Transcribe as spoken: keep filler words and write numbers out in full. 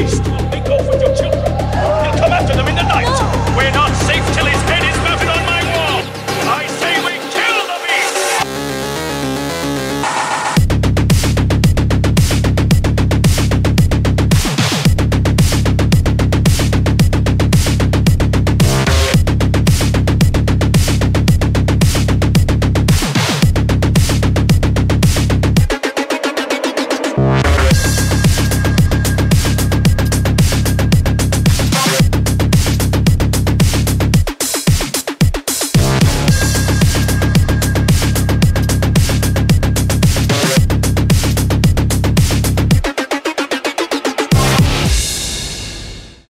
beast will make off with your children. He'll come after them in the night. No. We're not safe till he